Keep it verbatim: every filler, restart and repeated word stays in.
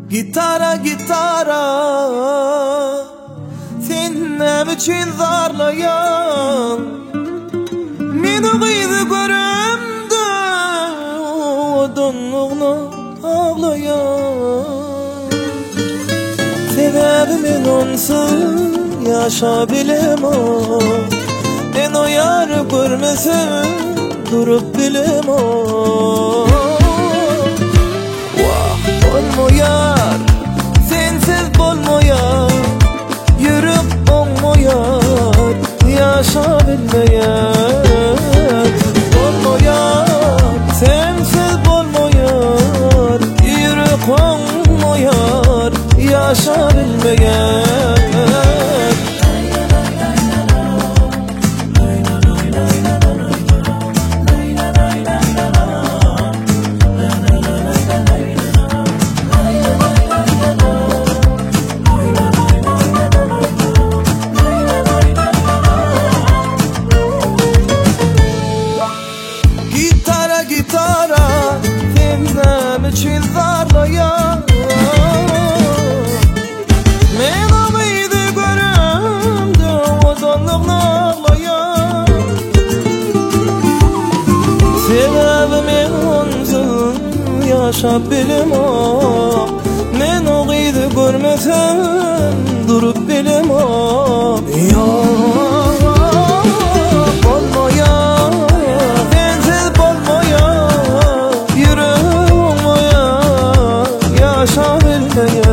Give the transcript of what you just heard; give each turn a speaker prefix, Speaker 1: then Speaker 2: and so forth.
Speaker 1: Gitara gitara sen ne için zarlayan meni kıydı görümde odunluğuna ağlayan sebebi men onsuz yaşa bilemem ben o yarı görmesem durup bilemem olmoyar, sensiz bolmoyar, yürüp olmoyar, yaşa bilmeyen. Olmoyar, sensiz bolmoyar, yürüp olmoyar, yaşa bilmeyen. Gitara temzem için zarlayan men ağıydı görümde odunluğuna ağlayan sebebi men onsuz yaşap bilemem men ağıydı görmesem durup bilemem yaşa bilmeyen.